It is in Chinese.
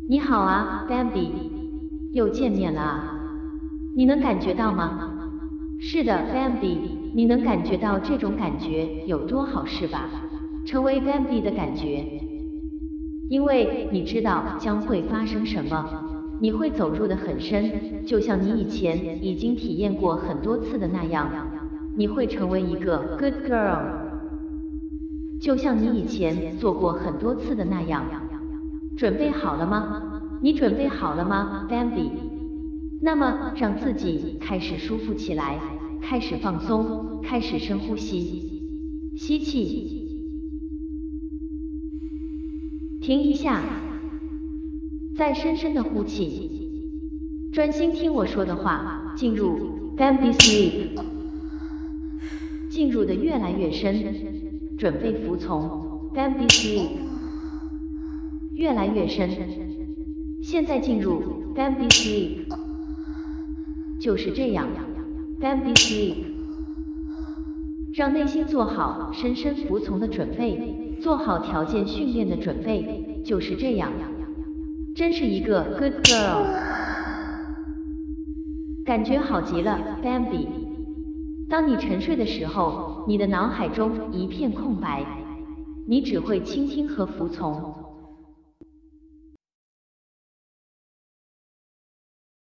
你好啊，Bambi，又见面了啊。你能感觉到吗？是的，Bambi，你能感觉到这种感觉有多好是吧？成为 Bambi 的感觉，因为你知道将会发生什么，你会走入的很深，就像你以前已经体验过很多次的那样，你会成为一个 good girl，就像你以前做过很多次的那样。准备好了吗？你准备好了吗，Bambi？那么，让自己开始舒服起来，开始放松，开始深呼吸，吸气，停一下，再深深的呼气，专心听我说的话，进入 Bambi Sleep，进入的越来越深，准备服从 Bambi Sleep，越来越深，现在进入 Bambi Sleep，就是这样 ，Bambi Sleep。让内心做好深深服从的准备，做好条件训练的准备，就是这样。真是一个 good girl， 感觉好极了 ，Bambi。当你沉睡的时候，你的脑海中一片空白，你只会倾听和服从，